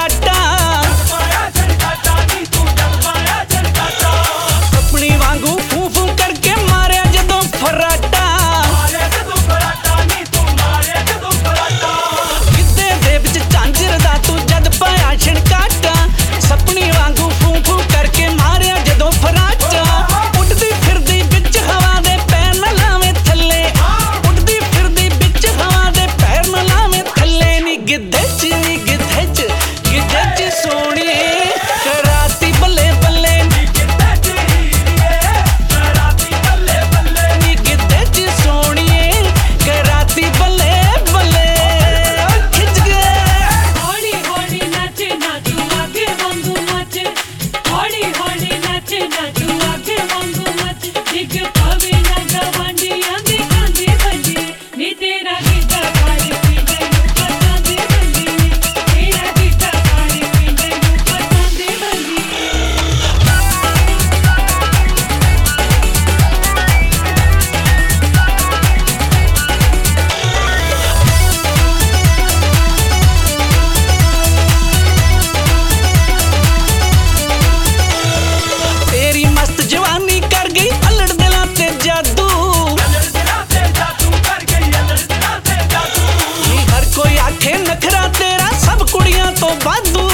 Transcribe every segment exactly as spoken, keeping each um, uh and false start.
फराटा अपनी वांगू फू फू करके मारे जदों फराटा गिद्धे दे विच झांजर दा तू जद पाया छणकाटा सपनी वांगू फू फू करके मारे जदों फराटा उड़दी फिरदी विच हवा दे पैर न लावे थल्ले उड़दी फिरदी विच हवा दे पैर न लावे थल्ले नी गिद्धे च नी गिद्धे च गिद्धे च सोहणिए कराती बल्ले बल्ले नी गिद्धे च सोहणिए कराती बल्ले बल्ले खिच गए हौली हौली नाचे ना तू आगे वांगू नाचे हौली हौली नाचे ना तू आगे वांगू नाचे डिग पवे ना गवांडी आंदी कांदी बंदी नी तेरा गीता काली पिंडे नू पतांदी बंदी तेरा गीता काली पिंडे नू पतांदी बंदी तेरी मस्त जवानी कर गई अलड़ दिलां ते जादू नी हर कोई आखे नखरा तेरा सब कुड़ियां तो वाधू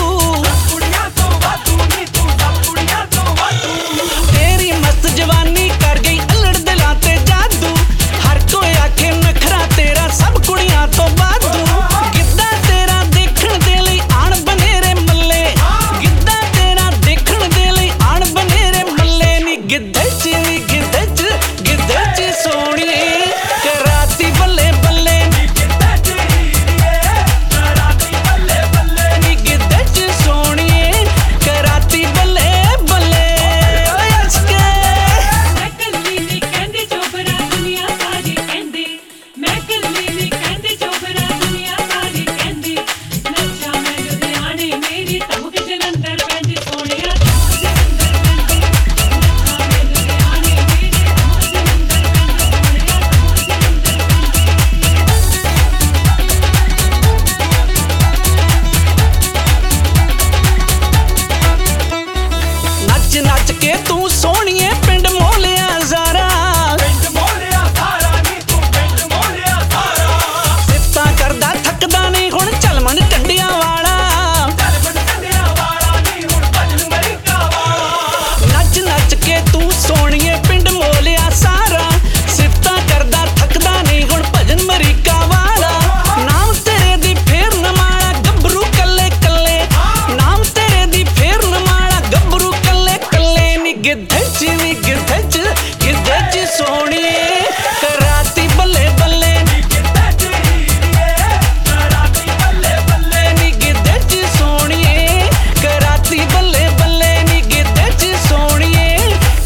तेरी मस्त जवानी कर गई अलड़ दिलां ते जादू हर कोई आखे नखरा तेरा सब कुड़ियां तो वाधू गिद्धा तेरा देखण दे लई आण बनेरे मल्ले गिद्धा तेरा देखण दे लई आण बनेरे मल्ले नी गिद्धे च नी गिद्धे च गिद्धे च सोहणिए कराती बल्ले बल्ले नी गिद्धे च सोहणिए कराती बल्ले बल्ले ओए अस्के मैं कल्ली नी कहंदे चोबरा दुनिया सारी कहंदी मैं कल्ली नी कहंदे चोबरा दुनिया सारी कहंदी नशा मैं लुधियाने मेरी तमक जलंधर पैंदी सोहणिया तमक जलंधर पैंदी नशा मैं लुधियाने मेरी तमक जलंधर पैंदी सोहणिया नच नच के तू सोहणिए पिंड मोहलिया ज़ारा सिफतां करदा थकदा नहीं हुण चल मन टंडियां वाला नच नच के तू सोहणिए पिंड मोहलिया सारा सिफतां करदा थकदा नहीं हुण भजन मरीका वाला नाम तेरे दी फेर न माला गभरू कल्ले कल्ले नाम तेरे दी फेर न माला गभरू कल्ले कल्ले नी गिद्धे च नी गिद्धे च गिद्धे च सोहणिए कराती बल्ले बल्ले नी गिद्धे च सोहणिए कराती बल्ले बल्ले नी गिद्धे च सोहणिए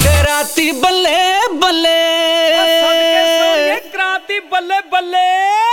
कराती बल्ले बल्ले क्रांति बल्ले बल्ले।